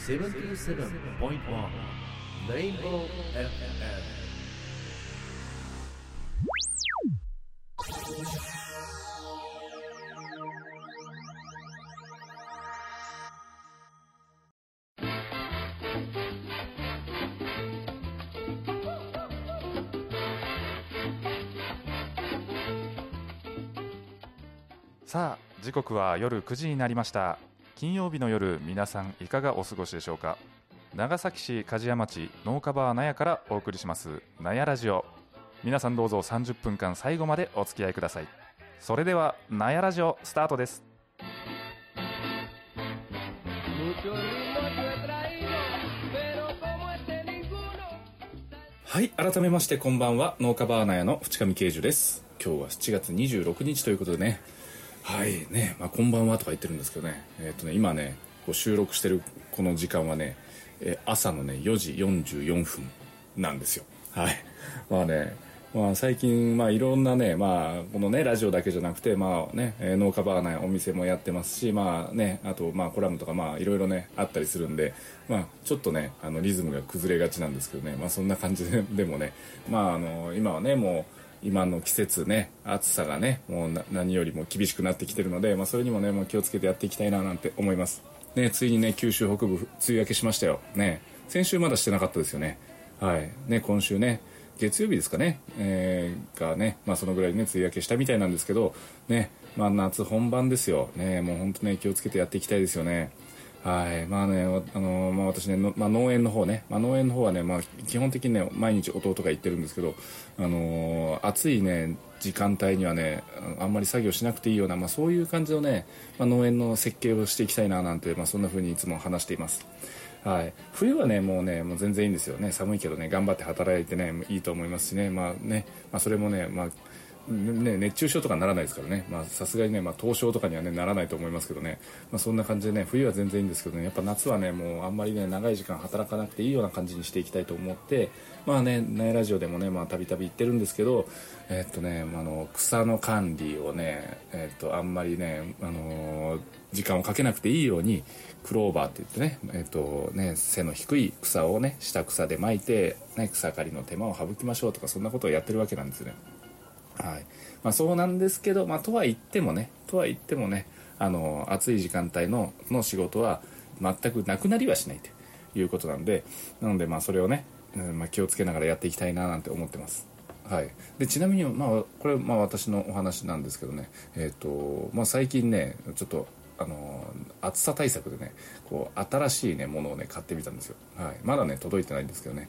77.1 Rainbow FM。 さあ、時刻は夜9時になりました。金曜日の夜、皆さんいかがお過ごしでしょうか。長崎市梶屋町農家バー納屋からお送りします納屋ラジオ。皆さんどうぞ30分間最後までお付き合いください。それでは納屋ラジオスタートです。はい、改めましてこんばんは。農家バー納屋の淵上慶樹です。今日は7月26日ということでね、はいね、こんばんはとか言ってるんですけどね、今ねこう収録してるこの時間はね、朝のね4時44分なんですよ。はい。最近いろんなね、このねラジオだけじゃなくて農家バーナーお店もやってますし、あとコラムとかいろいろねあったりするんで、ちょっとねリズムが崩れがちなんですけどね、そんな感じでもね、今はねもう今の季節ね、暑さがねもう何よりも厳しくなってきてるので、それにもねもう気をつけてやっていきたいななんて思いますね。ついにね九州北部梅雨明けしましたよね。先週まだしてなかったですよね。はいね、今週ね月曜日ですかね、がねそのぐらいね梅雨明けしたみたいなんですけどね、夏本番ですよね。もう本当ね気をつけてやっていきたいですよね。はい。私ね、農園の方ね、農園の方はね、基本的にね、毎日弟が行ってるんですけど、暑いね、時間帯にはね、あんまり作業しなくていいような、そういう感じのね、農園の設計をしていきたいななんて、そんな風にいつも話しています。はい。冬はね、もう全然いいんですよね。寒いけどね、頑張って働いてね、いいと思いますしね、それもね、熱中症とかならないですからね、さすがにね、凍傷とかにはねならないと思いますけどね、そんな感じでね、冬は全然いいんですけどね、やっぱ夏はねもうあんまりね長い時間働かなくていいような感じにしていきたいと思って、ねラジオでもねたびたび言ってるんですけど、草の管理をねあんまりね時間をかけなくていいようにクローバーって言ってね背の低い草をね下草で巻いて、草刈りの手間を省きましょうとか、そんなことをやってるわけなんですよね。はい。そうなんですけど、とは言ってもね、暑い時間帯の仕事は全くなくなりはしないということなので、それをね、気をつけながらやっていきたいななんて思ってます。はい。で、ちなみにこれ私のお話なんですけどね、最近ねちょっと暑さ対策でねこう新しいねものをね買ってみたんですよ。はい。まだね届いてないんですけどね、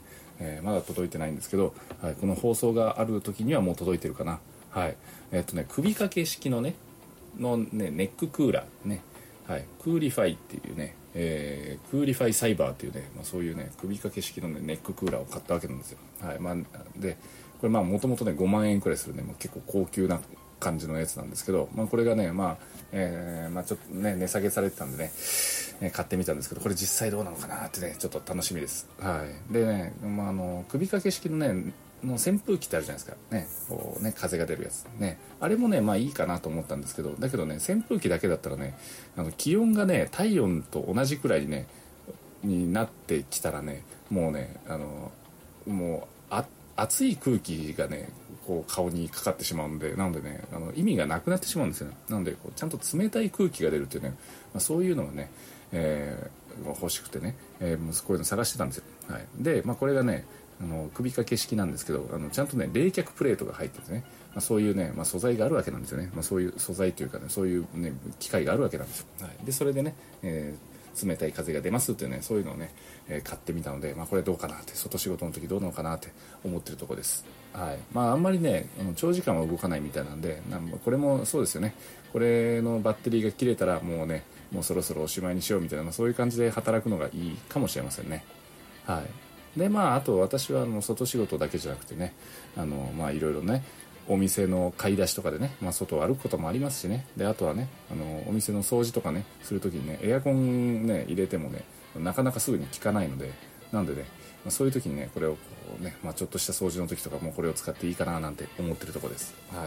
はい、この放送がある時にはもう届いてるかな。はい。首掛け式のねネッククーラーね、はい、クーリファイっていうね、クーリファイサイバーっていうね、そういうね首掛け式の、ね、ネッククーラーを買ったわけなんですよ。はい。でこれもともとね5万円くらいするね、結構高級な感じのやつなんですけど、これがねちょっとね値下げされてたんでね、買ってみたんですけど、これ実際どうなのかなってねちょっと楽しみです。はい。でね、首掛け式のねの扇風機ってあるじゃないですかね、こうね風が出るやつね、あれもねいいかなと思ったんですけど、だけどね扇風機だけだったらね気温がね体温と同じくらいねになってきたらね、もうねもう熱い空気がねこう顔にかかってしまうので、なのでね意味がなくなってしまうんですよね。なのでこうちゃんと冷たい空気が出るっていうね、そういうのがね、欲しくてね、こういうの探してたんですよ。はい。でこれがね首掛け式なんですけど、ちゃんとね冷却プレートが入っててね、そういうね、素材があるわけなんですよね。そういう素材というかね、そういうね機械があるわけなんですよ。はい。でそれでね、冷たい風が出ますっていうね、そういうのをね、買ってみたので、これどうかなって、外仕事の時どうなのかなって思ってるところです。はい。あんまりね長時間は動かないみたいなんで、これもそうですよね。これのバッテリーが切れたらもうそろそろおしまいにしようみたいな、そういう感じで働くのがいいかもしれませんね。はい。であと私は外仕事だけじゃなくてね、いろいろねお店の買い出しとかでね、外を歩くこともありますしね。であとはねお店の掃除とかねするときにねエアコンね入れてもねなかなかすぐに効かないので、なんでね、そういう時にねこれをこうね、ちょっとした掃除の時とかもこれを使っていいかななんて思ってるところです。はい。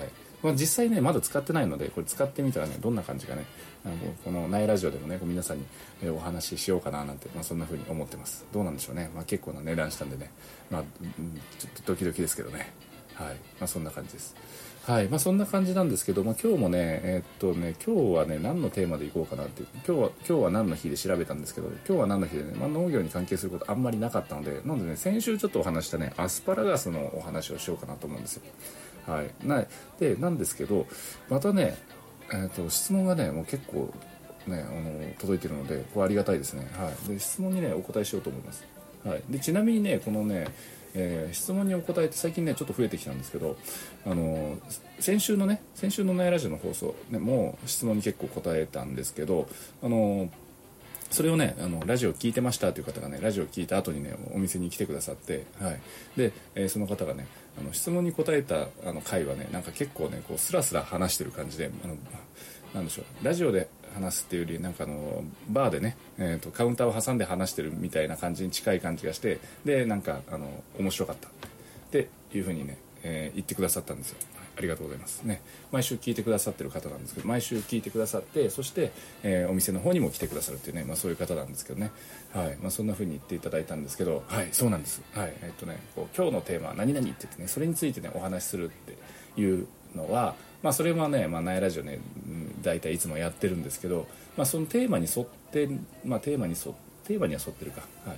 実際ねまだ使ってないので、これ使ってみたらねどんな感じかね、この内ラジオでもね皆さんにお話ししようかななんて、そんな風に思ってます。どうなんでしょうね。結構な値段したんでね、ちょっとドキドキですけどね。はい、そんな感じです。はい、そんな感じなんですけど、今日もね今日はね何のテーマでいこうかなって、今日は何の日で調べたんですけど、今日は何の日でね、農業に関係することあんまりなかったので、なのでね先週ちょっとお話したねアスパラガスのお話をしようかなと思うんですよ。はい、なんですけど、またね質問がねもう結構ね届いてるので、これありがたいですね。はい、で質問にねお答えしようと思います。はい、でちなみにねこのね質問にお答えって最近ねちょっと増えてきたんですけど、先週のナイラジオの放送、ね、もう質問に結構答えたんですけど、それをねラジオ聞いてましたという方がねラジオ聞いた後にねお店に来てくださって、はい、で、その方がね質問に答えた回はねなんか結構ねこうスラスラ話してる感じで、なんでしょう、ラジオで話すっていうよりなんかバーでね、カウンターを挟んで話してるみたいな感じに近い感じがして、でなんか面白かったっていう風にね、言ってくださったんですよ。ありがとうございますね。毎週聞いてくださってる方なんですけど、毎週聞いてくださって、そして、お店の方にも来てくださるっていうね、そういう方なんですけどね。はい、そんな風に言っていただいたんですけど、はい、そうなんです。はい、こう今日のテーマは何々って言ってね、それについてねお話しするっていうのは、それはね、ナイラジオね、大体いつもやってるんですけど、そのテーマに沿って、テーマには沿ってるか。はい、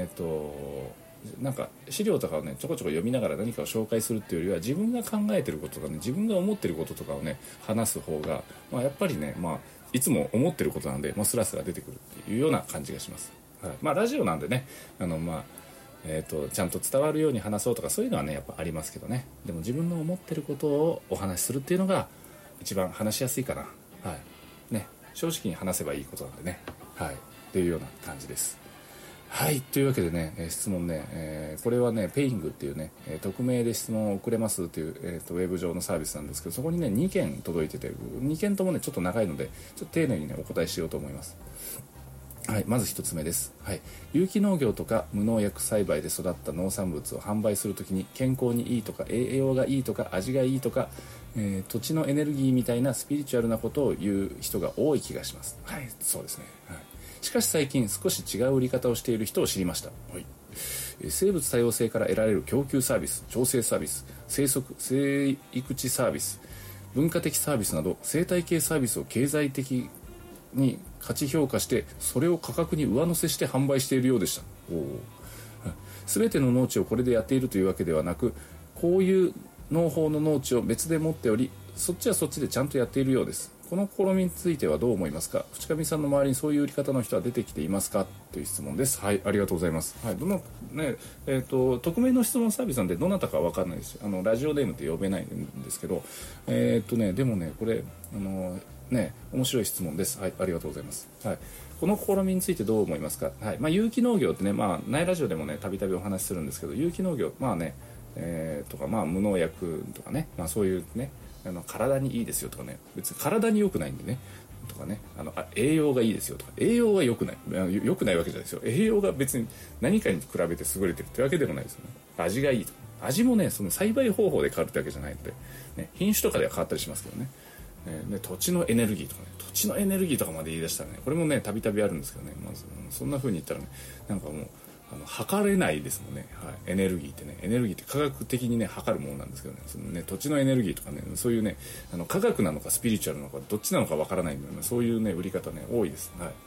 なんか資料とかをねちょこちょこ読みながら何かを紹介するっていうよりは、自分が考えてることとかね、自分が思ってることとかをね話す方が、やっぱりね、いつも思ってることなんで、スラスラ出てくるっていうような感じがします。はい、ラジオなんでねちゃんと伝わるように話そうとかそういうのはねやっぱありますけどね、でも自分の思ってることをお話しするっていうのが一番話しやすいかな。はいね、正直に話せばいいことなんでね、はいっていうような感じです。はい、というわけでね、質問ね、これはねペイングっていうね、匿名で質問を送れますっていう、ウェブ上のサービスなんですけど、そこにね2件届いてて、2件ともねちょっと長いのでちょっと丁寧にねお答えしようと思います。はい、まず1つ目です。はい、有機農業とか無農薬栽培で育った農産物を販売するときに、健康にいいとか栄養がいいとか味がいいとか、土地のエネルギーみたいなスピリチュアルなことを言う人が多い気がします。はい、そうですね。はい、しかし最近少し違う売り方をしている人を知りました。はい、生物多様性から得られる供給サービス、調整サービス、生育地サービス、文化的サービスなど生態系サービスを経済的に価値評価して、それを価格に上乗せして販売しているようでした。全ての農地をこれでやっているというわけではなく、こういう農法の農地を別で持っており、そっちはそっちでちゃんとやっているようです。この試みについてはどう思いますか？淵上さんの周りにそういう売り方の人は出てきていますか？という質問です。はい、ありがとうございます。はい、匿名の質問サービスなんでどなたかは分かんないです。ラジオネームって呼べないんですけど、でもねこれ面白い質問です。はい、ありがとうございます。はい、この試みについてどう思いますか？はい、有機農業ってね、ナイラジオでもねたびたびお話しするんですけど、有機農業とか無農薬とかね、そういうね体にいいですよとかね、別に体に良くないんでねとかね、栄養がいいですよとか、栄養は良くないわけじゃないですよ。栄養が別に何かに比べて優れてるってわけでもないですよね。味がいいとか、味もねその栽培方法で変わるってわけじゃないので、ね、品種とかでは変わったりしますけどね。土地のエネルギーとかね、土地のエネルギーとかまで言い出したらね、これもねたびたびあるんですけどね、そんな風に言ったらね、なんかもう測れないですもんね。はい、エネルギーって科学的にね測るものなんですけどね、そのね土地のエネルギーとかね、そういうね科学なのかスピリチュアルなのかどっちなのかわからないんで、そういうね売り方ね多いです。はい、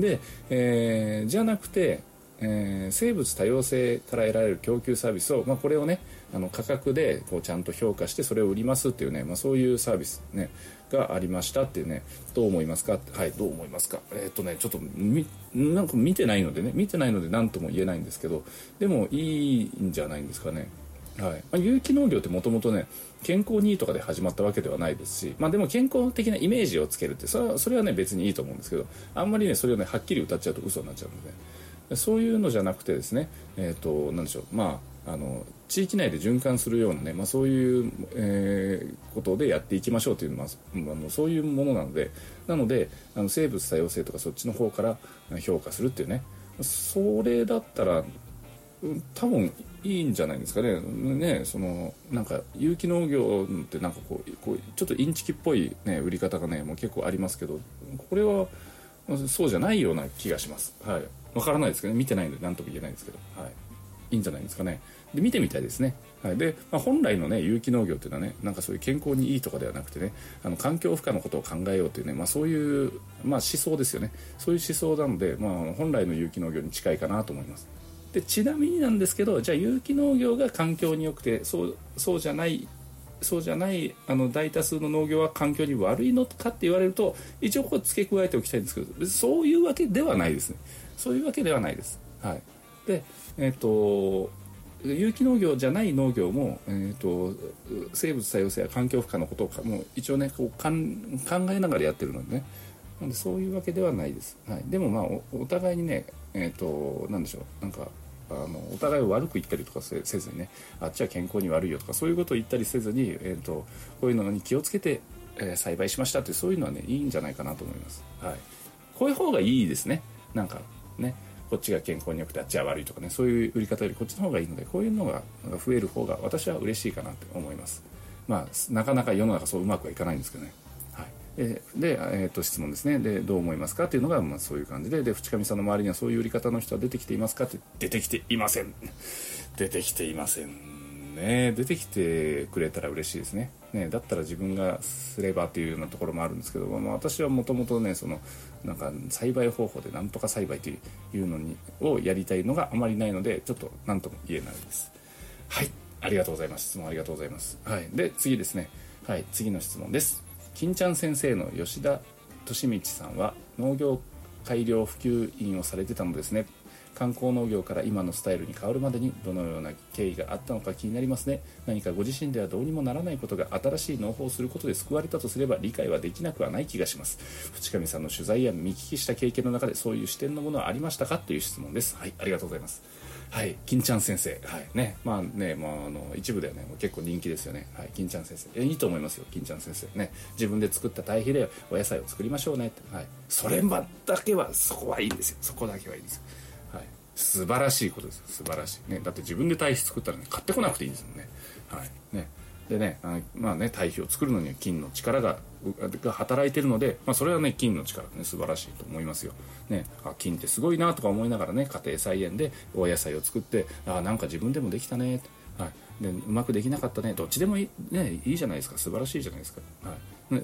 で、じゃなくて、生物多様性から得られる供給サービスを、これをね価格でこうちゃんと評価してそれを売りますっていうね、そういうサービスねがありましたっていうね、どう思いますか？はい、どう思いますか？ちょっとなんか見てないので何とも言えないんですけど、でもいいんじゃないんですかね。はい、有機農業ってもともとね健康にいいとかで始まったわけではないですし、でも健康的なイメージをつけるってそれはね別にいいと思うんですけど、あんまりねそれをねはっきり歌っちゃうと嘘になっちゃうので、そういうのじゃなくてですね、なんでしょう、地域内で循環するようなね、そういう、ことでやっていきましょうというのは、そういうものなので生物多様性とかそっちの方から評価するっていうね、それだったら多分いいんじゃないですかね。そのなんか有機農業ってなんかこうちょっとインチキっぽい、ね、売り方がねもう結構ありますけど、これはそうじゃないような気がします。はい。わからないですけどね、見てないので何とも言えないんですけど、はい。いいんじゃないですかね。で見てみたいですね。はい、で、本来のね有機農業っていうのはね、なんかそういう健康にいいとかではなくてね、環境負荷のことを考えようというね、そういう、思想ですよね。そういう思想なので、本来の有機農業に近いかなと思います。でちなみになんですけど、じゃあ有機農業が環境に良くてそうじゃない大多数の農業は環境に悪いのかって言われると、一応ここ付け加えておきたいんですけど、別にそういうわけではないですね。そういうわけではないです。はい。で有機農業じゃない農業も、生物多様性や環境負荷のことをもう一応ねこう考えながらやってるのでね、なんでそういうわけではないです。はい、でもお互いにねなんでしょう、なんかお互いを悪く言ったりとかせずにね、あっちは健康に悪いよとかそういうことを言ったりせずに、こういうのに気をつけて、栽培しましたって、そういうのはねいいんじゃないかなと思います。はい、こういう方がいいですね。なんかね、こっちが健康に良くてあっちは悪いとかね、そういう売り方よりこっちの方がいいので、こういうのが増える方が私は嬉しいかなって思います。なかなか世の中そううまくはいかないんですけどね。はい、で、質問ですね。でどう思いますかっていうのが、そういう感じで、淵上さんの周りにはそういう売り方の人は出てきていますかって、出てきていません。出てきていませんね。出てきてくれたら嬉しいですね。だったら自分がすればっていうようなところもあるんですけど、私はもともとね、そのなんか栽培方法でなんとか栽培というのをやりたいのがあまりないので、ちょっと何とも言えないです。はい、ありがとうございます。質問ありがとうございます。はい、で次ですね。はい、次の質問です。金ちゃん先生の吉田利道さんは農業改良普及員をされてたのですね。観光農業から今のスタイルに変わるまでにどのような経緯があったのか気になりますね。何かご自身ではどうにもならないことが新しい農法をすることで救われたとすれば理解はできなくはない気がします。淵上さんの取材や見聞きした経験の中でそういう視点のものはありましたかという質問です。はい、ありがとうございます。はい、金ちゃん先生、はいね、一部ではねもう結構人気ですよね。はい、金ちゃん先生、いいと思いますよ。金ちゃん先生ね、自分で作った堆肥でお野菜を作りましょうねって、はい、それだけはそこはいいんですよ。そこだけはいいんですよ。はい、素晴らしいことです。素晴らしいね。だって自分で堆肥作ったらね買ってこなくていいですもんね。はいね。でね、堆肥を作るのには菌の力が働いてるので、それはね菌の力ね素晴らしいと思いますよ。ね、菌ってすごいなとか思いながらね、家庭菜園でお野菜を作って、なんか自分でもできたね、はい、でうまくできなかったね、どっちでもいいじゃないですか。素晴らしいじゃないですか。はい、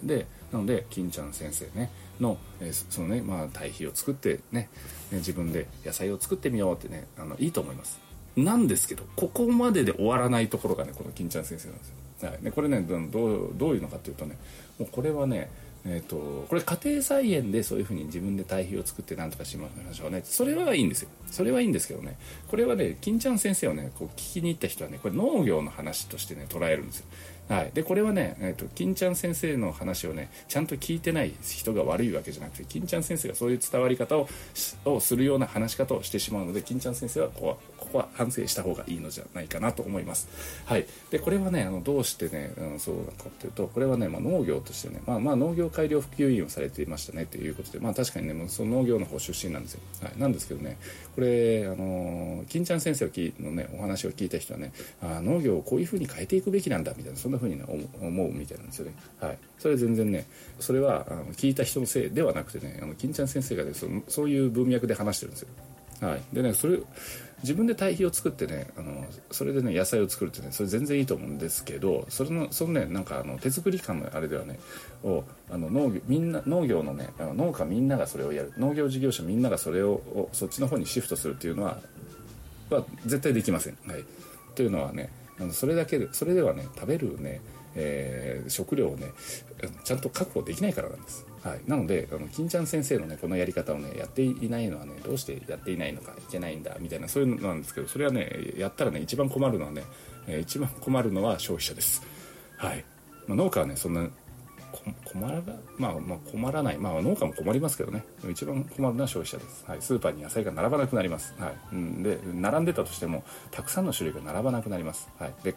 でなので金ちゃん先生ねの、そのね堆肥を作ってね、自分で野菜を作ってみようってね、いいと思います。なんですけど、ここまでで終わらないところがねこの金ちゃん先生なんですよ。はい、でこれねどういうのかっていうとね、もうこれはねこれ家庭菜園でそういうふうに自分で堆肥を作って何とかしましょうね、それはいいんですよ。それはいいんですけどね、これはね金ちゃん先生をねこう聞きに行った人はね、これ農業の話としてね捉えるんですよ。はい、でこれはね、金ちゃん先生の話をねちゃんと聞いてない人が悪いわけじゃなくて、金ちゃん先生がそういう伝わり方をするような話し方をしてしまうので、金ちゃん先生はここは反省した方がいいのじゃないかなと思います。はい、でこれはねどうしてねそうかっていうと、これはね、農業としてね、農業改良普及員をされていましたねということで、確かにねその農業の方出身なんですよ。はい、なんですけどね、これ金ちゃん先生のねお話を聞いた人はね、農業をこういう風に変えていくべきなんだみたいな、そんな風に、ね、思うみたいなんですよね。はい、それ全然ね、それは聞いた人のせいではなくてね、金ちゃん先生がねそういう文脈で話してるんですよ。はい、でねそれ自分で堆肥を作ってねそれでね野菜を作るってね、それ全然いいと思うんですけど、そのねなんか手作り感のあれではね農業のね農家みんながそれをやる、農業事業者みんながそれをそっちの方にシフトするっていうのは絶対できません。はい、というのはね、それではね食べるね食料をねちゃんと確保できないからなんです。はい、なので金ちゃん先生のねこのやり方をねやっていないのはね、どうしてやっていないのかいけないんだみたいな、そういうのなんですけど、それはねやったらね一番困るのは消費者です。はい、農家はねそんな困らない、農家も困りますけどね、一番困るのは消費者です。はい、スーパーに野菜が並ばなくなります。はい、で並んでたとしてもたくさんの種類が並ばなくなります。はい、で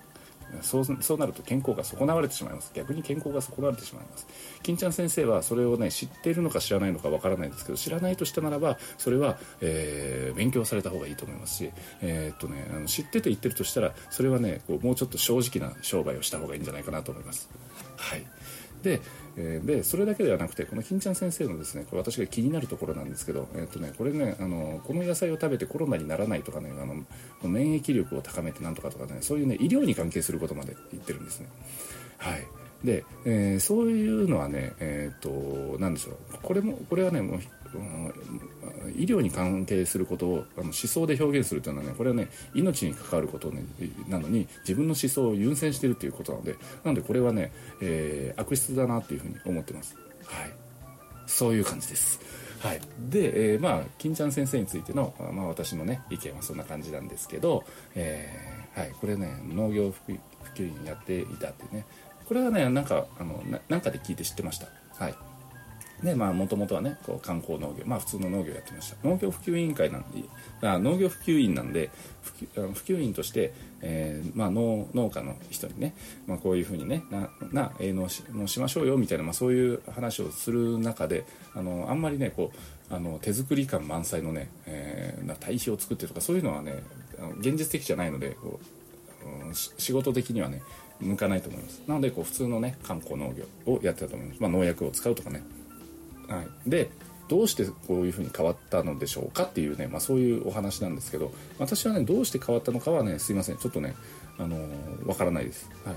そうなると健康が損なわれてしまいます。逆に健康が損なわれてしまいます。金ちゃん先生はそれをね知っているのか知らないのかわからないんですけど、知らないとしたならばそれは、勉強された方がいいと思いますし、知ってて言ってるとしたらそれはねこうもうちょっと正直な商売をした方がいいんじゃないかなと思います。はい。でそれだけではなくて、この金ちゃん先生のですね、これ私が気になるところなんですけど、これねこの野菜を食べてコロナにならないとかね、免疫力を高めてなんとかとかね、そういうね医療に関係することまで言ってるんですね。はい。で、そういうのはねなんでしょう、これはねもう、医療に関係することを思想で表現するというのはね、これはね命に関わること、ね、なのに自分の思想を優先しているということなのでこれはね、悪質だなというふうに思ってます。はい、そういう感じです。はい、で、金ちゃん先生についての、私のね意見はそんな感じなんですけど、はい、これね農業普及員やっていたっていうね、これはねなんかで聞いて知ってました。はい。でもともとはねこう観光農業、普通の農業やってました。農業普及委員会なんで、農業普及員なんで普及員として、農家の人にね、こういうふうにね営農しましょうよみたいな、そういう話をする中であんまりねこう手作り感満載のね、堆肥を作ってとかそういうのはね現実的じゃないので仕事的にはね向かないと思います。なのでこう普通のね観光農業をやってたと思います。農薬を使うとかね。はい、でどうしてこういうふうに変わったのでしょうかっていうね、そういうお話なんですけど、私はねどうして変わったのかはねすいませんちょっとねわからないです。はい、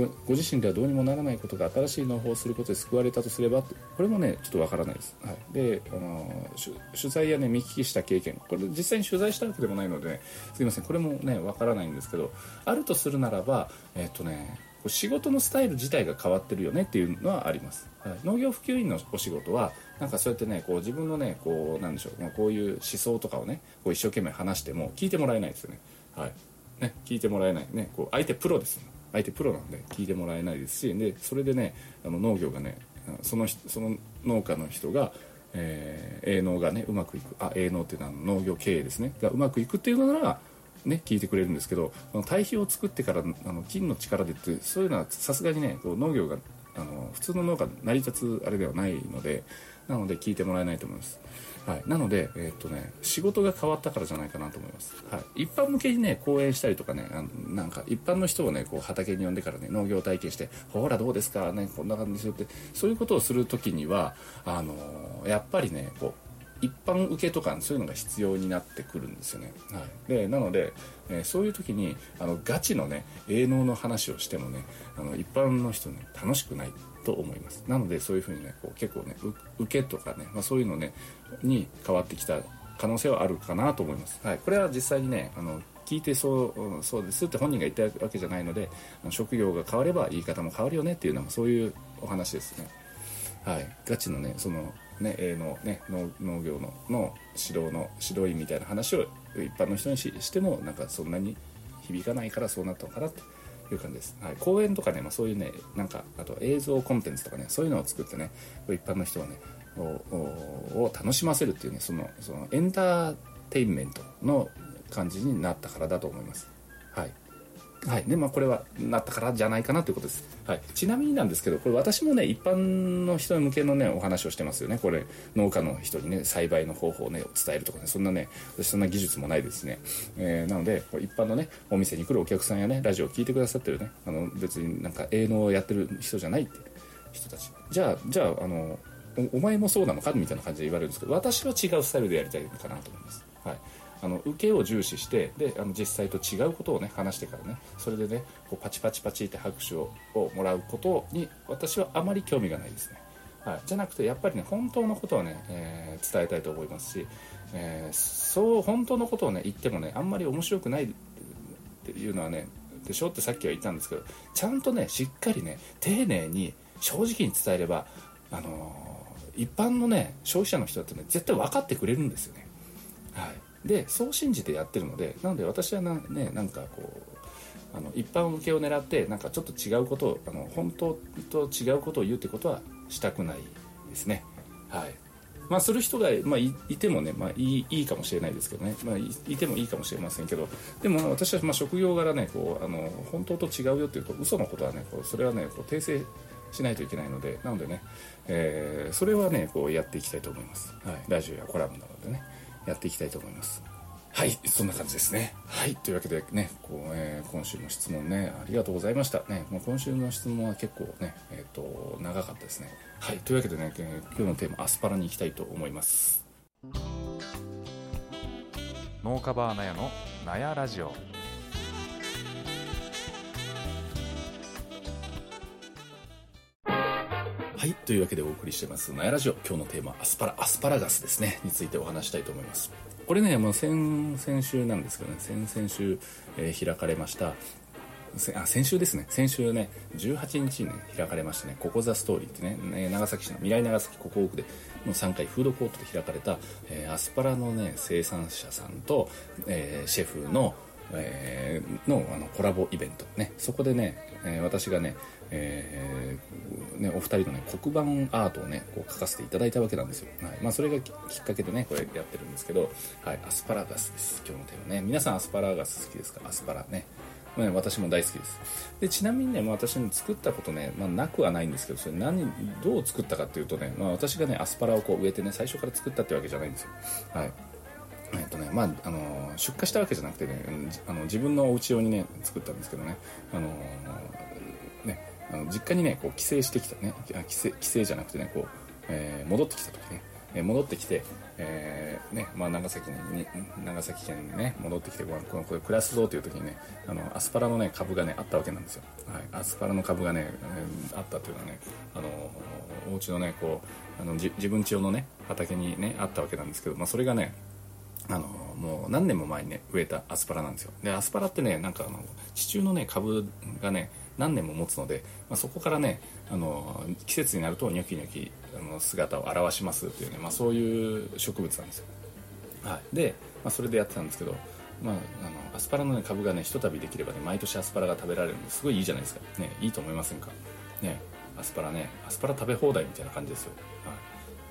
ご自身ではどうにもならないことが新しい農法をすることで救われたとすれば、これもねちょっとわからないです。はい、で取材やね見聞きした経験、これ実際に取材したわけでもないので、ね、すいませんこれもねわからないんですけど、あるとするならば仕事のスタイル自体が変わってるよねっていうのはあります。はい、農業普及員のお仕事はなんかそうやってねこう自分のねこうなんでしょう、こういう思想とかをねこう一生懸命話しても聞いてもらえないですよね。はいね、聞いてもらえないね、こう相手プロですよね。相手プロなんで聞いてもらえないですし、でそれでね農業がねその農家の人が、営農がねうまくいく、営農っていうのは農業経営ですねがうまくいくっていうのならね、聞いてくれるんですけど、堆肥を作ってから菌の力でってそういうのはさすがにねこう農業が普通の農家成り立つあれではないので、なので聞いてもらえないと思います。はい、なので、仕事が変わったからじゃないかなと思います。はい、一般向けにね講演したりとかね、なんか一般の人をねこう畑に呼んでからね農業体験してほらどうですかねこんな感じですよってそういうことをするときにはやっぱりねこう一般受けとかそういうのが必要になってくるんですよね。はい、でなので、そういう時にガチのね営農の話をしてもね一般の人ね楽しくないと思います。なのでそういうふうにねこう結構ね受けとかね、そういうのねに変わってきた可能性はあるかなと思います。はい、これは実際にね聞いてそうですって本人が言ったわけじゃないので、職業が変われば言い方も変わるよねっていうのはそういうお話ですね。はい、ガチのねそのね営農ね農業の指導員みたいな話を一般の人にしてもなんかそんなに響かないからそうなったのかなっていう感じです。はい、講演とかね、そういうねなんかあと映像コンテンツとかねそういうのを作ってね一般の人はねを楽しませるっていうねそのエンターテインメントの感じになったからだと思います。はいはいね、これはなったからじゃないかなということです。はい、ちなみになんですけどこれ私もね一般の人向けのねお話をしてますよね。これ農家の人にね栽培の方法をね伝えるとかねそんな技術もないですね。なので一般のねお店に来るお客さんやねラジオを聞いてくださってるね別になんか営農をやってる人じゃないって人たちじゃあお前もそうなのかみたいな感じで言われるんですけど、私は違うスタイルでやりたいかなと思います。はい、受けを重視してで実際と違うことをね話してからねそれでねこうパチパチパチって拍手をもらうことに私はあまり興味がないですね。はい、じゃなくてやっぱりね本当のことをね、伝えたいと思いますし、そう本当のことをね言ってもねあんまり面白くないっていうのはねでしょってさっきは言ったんですけど、ちゃんとねしっかりね丁寧に正直に伝えれば一般のね消費者の人だってね絶対分かってくれるんですよね。はい、でそう信じてやってるので、なので私はなんかこう一般向けを狙ってなんかちょっと違うことを本当と違うことを言うってことはしたくないですね。はいまあする人が、まあ、いてもね、まあ、いいかもしれないですけどね、まあ、いてもいいかもしれませんけど、でも私はまあ職業柄ねこう本当と違うよっていうと嘘のことはねこうそれはねこう訂正しないといけないので、なのでね、それはねこうやっていきたいと思います、はい、ラジオやコラムなどでねやっていきたいと思います。はい、そんな感じですね。はい、というわけでね、今週の質問ね、ありがとうございました。ね、もう今週の質問は結構ね、長かったですね。はい、というわけでね、今日のテーマ、アスパラに行きたいと思います。 農家バーナヤのナヤラジオ。 はい、というわけでお送りしてます、ナヤラジオ。今日のテーマ、アスパラガスですね、についてお話したいと思います。これね、もう先週なんですけどね、先週、開かれました先週ですね、先週ね18日にね開かれましたね、ココザストーリーってね、長崎市の未来長崎ココオクでの3階フードコートで開かれた、アスパラのね生産者さんと、シェフのコラボイベントね、そこでね、私がね、お二人のね黒板アートをねこう描かせていただいたわけなんですよ。はい、まあそれがきっかけでねこれやってるんですけど、はい、アスパラガスです。今日のテーマね。皆さんアスパラガス好きですか？アスパラね。私も大好きです。でちなみにね、私も作ったことね、なくはないんですけど、それどう作ったかっていうとね、私がねアスパラをこう植えてね最初から作ったってわけじゃないんですよ。はい。出荷したわけじゃなくてね、自分のお家用にね作ったんですけどね、実家にねこう帰省してきたね、帰省じゃなくてねこう、戻ってきた時ね、戻ってきて、長崎県にね戻ってきてこれ暮らすぞという時にねアスパラのね株がねあったわけなんですよ。はい、アスパラの株がね、あったというのはねお家のねこう自分家用のね畑にねあったわけなんですけど、それがねもう何年も前にね植えたアスパラなんですよ。でアスパラってねなんか地中のね株がね何年も持つので、そこからね季節になるとニョキニョキ姿を現しますっていうね、そういう植物なんですよ。はい、で、それでやってたんですけど、アスパラの、ね、株がねひとたびできればね毎年アスパラが食べられるのですごいいいじゃないですかね。いいと思いませんかね。アスパラ食べ放題みたいな感じですよ。はい、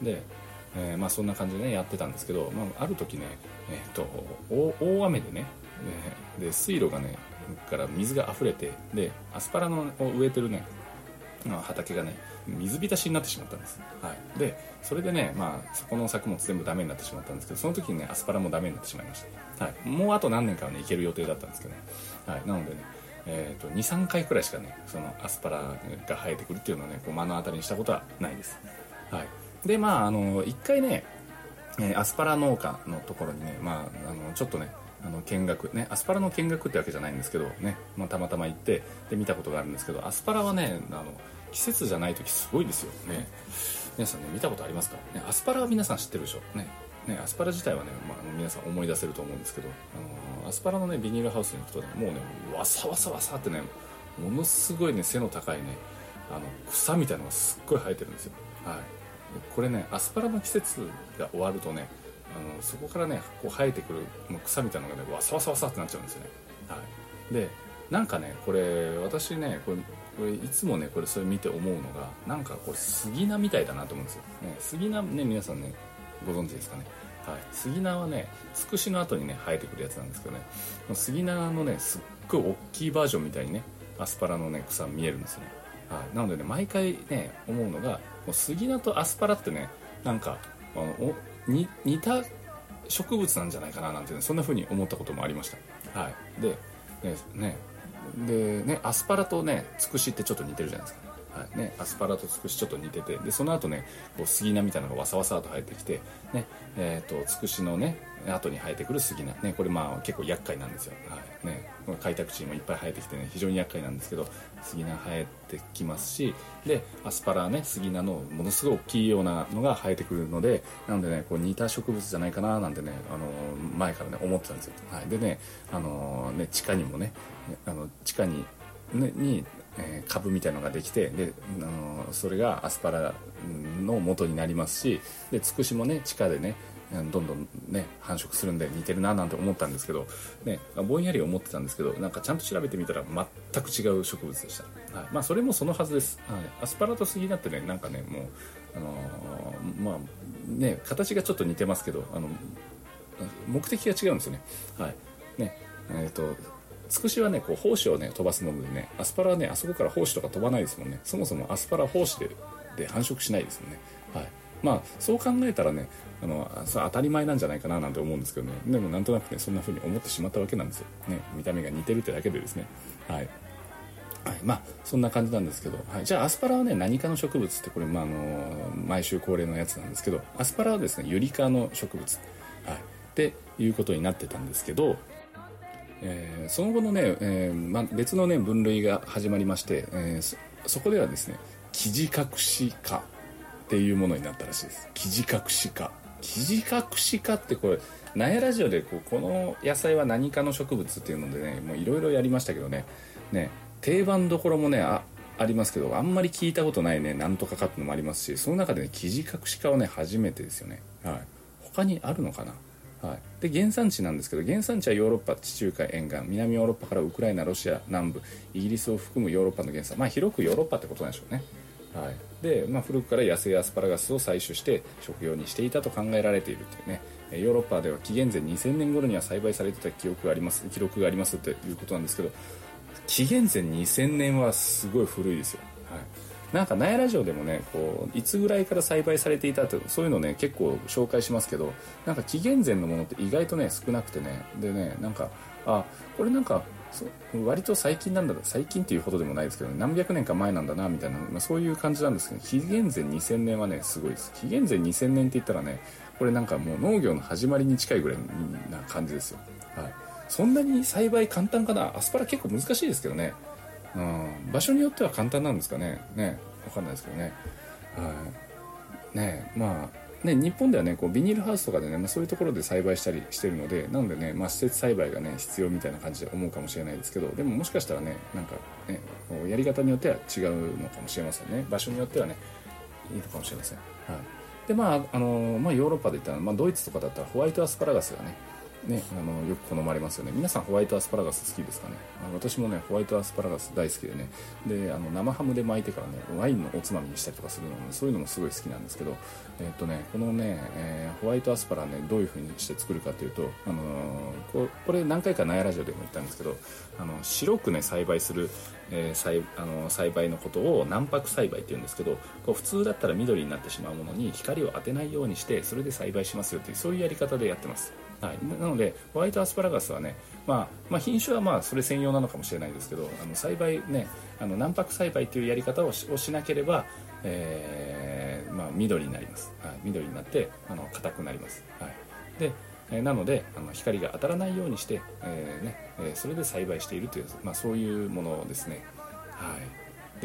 でそんな感じでねやってたんですけど、ある時ね、大雨でね、で水路がねから水が溢れて、でアスパラの植えてるね畑がね水浸しになってしまったんです。はい、でそれでね、そこの作物全部ダメになってしまったんですけど、その時にねアスパラもダメになってしまいました。はい、もうあと何年かはねいける予定だったんですけどね。はい、なのでね、2,3 回くらいしかねそのアスパラが生えてくるっていうのをねこう目の当たりにしたことはないです。はい、で1回ねアスパラ農家のところにね、ちょっとね見学ね、アスパラの見学ってわけじゃないんですけどね、たまたま行ってで見たことがあるんですけど、アスパラはね季節じゃない時すごいですよね。皆さんね見たことありますかね。アスパラは皆さん知ってるでしょね。アスパラ自体はね、皆さん思い出せると思うんですけど、アスパラのねビニールハウスに行くとねもうねわさわさわさってねものすごいね背の高いね草みたいなのがすっごい生えてるんですよ。はい、これねアスパラの季節が終わるとねそこからねこう生えてくる草みたいなのがねわさわさわさってなっちゃうんですよね。はい、でなんかねこれ私ねこれいつもねこれそれ見て思うのがなんかこれ杉菜みたいだなと思うんですよ、ね、杉菜ね皆さんねご存知ですかね。はい、杉菜はねつくしの後にね生えてくるやつなんですけどね、杉菜のねすっごい大きいバージョンみたいにねアスパラのね草見えるんですよね。はい、なのでね毎回ね思うのがもう杉菜とアスパラってねなんか似た植物なんじゃないかななんて、ね、そんな風に思ったこともありました。はい、でアスパラとねつくしってちょっと似てるじゃないですか。はいね、アスパラとつくしちょっと似てて、でその後ねこう杉菜みたいなのがわさわさと生えてきて、ねつくしのね後に生えてくる杉菜、ね、これ結構厄介なんですよ。はいね、開拓地もいっぱい生えてきてね非常に厄介なんですけど、杉菜生えてきますし、でアスパラね杉菜のものすごい大きいようなのが生えてくるので、なのでねこう似た植物じゃないかななんてね前からね思ってたんですよ。はい、でね地下にもね地下に株みたいのができて、でそれがアスパラの元になりますし、でつくしもね地下でねどんどんね繁殖するんで似てるななんて思ったんですけど、ね、ぼんやり思ってたんですけど、なんかちゃんと調べてみたら全く違う植物でした。はい、それもそのはずです。はい、アスパラと杉菜ってねなんかねもうね、形がちょっと似てますけど目的が違うんですよね。はいねつくしはねこう胞子をね飛ばすのでね、アスパラはねあそこから胞子とか飛ばないですもんね。そもそもアスパラ胞子で繁殖しないですよね。はい、まあそう考えたらねそれ当たり前なんじゃないかななんて思うんですけどね。でもなんとなくねそんな風に思ってしまったわけなんですよね。見た目が似てるってだけでですね。はい、はい、まあそんな感じなんですけど、はい、じゃあアスパラはね何科の植物ってこれ、毎週恒例のやつなんですけど、アスパラはですねユリ科の植物、はい、っていうことになってたんですけど、その後のね、別のね分類が始まりまして、そこではですね生地隠し科っていうものになったらしいです。生地隠し科ってこれナヤラジオでこの野菜は何科の植物っていうのでねもういろいろやりましたけどね定番どころもねありますけど、あんまり聞いたことないねなんとかかってのもありますし、その中でね生地隠し科はね初めてですよね。はい、他にあるのかな。はい、で原産地なんですけど、原産地はヨーロッパ地中海沿岸、南ヨーロッパからウクライナ、ロシア南部、イギリスを含むヨーロッパの原産、広くヨーロッパってことなんでしょうね。はい、で、古くから野生アスパラガスを採取して食用にしていたと考えられているというね、ヨーロッパでは紀元前2000年頃には栽培されていた記録がありますということなんですけど、紀元前2000年はすごい古いですよ。はい、なんかナヤラジオでもねいつぐらいから栽培されていたってそういうのね結構紹介しますけど、なんか紀元前のものって意外とね少なくてね、でねなんかこれなんか割と最近なんだろう、最近っていうほどでもないですけど、何百年か前なんだなみたいな、そういう感じなんですけど、紀元前2000年はねすごいです。紀元前2000年って言ったらねこれなんかもう農業の始まりに近いぐらいな感じですよ。はい、そんなに栽培簡単かな。アスパラ結構難しいですけどね。場所によっては簡単なんですかね。分かんないですけどね。日本ではねビニールハウスとかでね、そういうところで栽培したりしてるので、なのでね、施設栽培がね必要みたいな感じで思うかもしれないですけど、でももしかしたらねなんかねやり方によっては違うのかもしれませんね。場所によってはねいいのかもしれません。はい、でヨーロッパで言ったら、ドイツとかだったらホワイトアスパラガスがねよく好まれますよね。皆さんホワイトアスパラガス好きですかね。私もねホワイトアスパラガス大好きでね、で生ハムで巻いてからねワインのおつまみにしたりとかするのも、そういうのもすごい好きなんですけど、このね、ホワイトアスパラねどういう風にして作るかというと、これ何回かナヤラジオでも言ったんですけど、白くね栽培する、栽培のことを軟白栽培っていうんですけど、普通だったら緑になってしまうものに光を当てないようにしてそれで栽培しますよっていう、そういうやり方でやってます。はい、なのでホワイトアスパラガスはね、品種はそれ専用なのかもしれないですけど、栽培ね軟白栽培というやり方をしなければ、緑になります。はい、緑になって硬くなります。はい、でなので光が当たらないようにして、それで栽培しているという、そういうものですね。はい、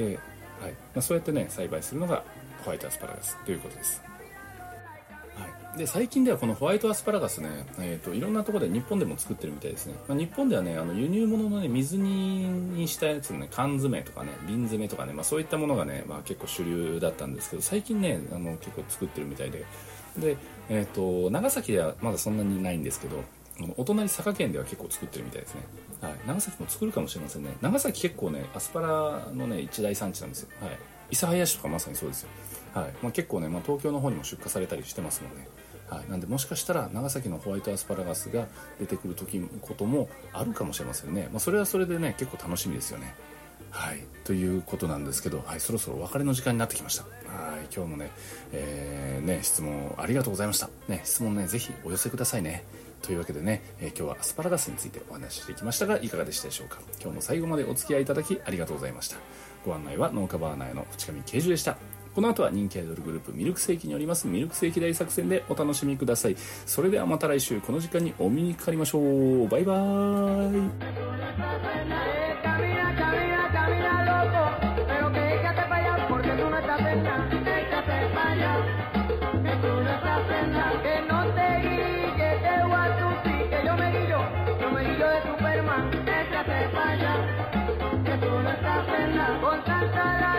で、そうやってね栽培するのがホワイトアスパラガスということです。で最近ではこのホワイトアスパラガスね、いろんなところで日本でも作ってるみたいですね。日本ではね輸入物のね水煮にしたやつのね缶詰とかね瓶詰とかね、そういったものがね、結構主流だったんですけど、最近ね結構作ってるみたいで、長崎ではまだそんなにないんですけど、お隣佐賀県では結構作ってるみたいですね。はい、長崎も作るかもしれませんね。長崎結構ねアスパラのね一大産地なんですよ。はい、諫早市とかまさにそうですよ。はい、結構ね、東京の方にも出荷されたりしてますもんね。はい、なんでもしかしたら長崎のホワイトアスパラガスが出てくることもあるかもしれませんね。それはそれでね結構楽しみですよね。はい、ということなんですけど、そろそろお別れの時間になってきました。はい、今日もね、質問ありがとうございました。質問ねぜひお寄せくださいね。というわけでね、今日はアスパラガスについてお話ししていきましたがいかがでしたでしょうか。今日も最後までお付き合いいただきありがとうございました。ご案内は農家バーナーの淵上慶樹でした。この後は人気アイドルグループミルクセーキによりますミルクセーキ大作戦でお楽しみください。それではまた来週この時間にお目にかかりましょう。バイバーイ。 Con tanta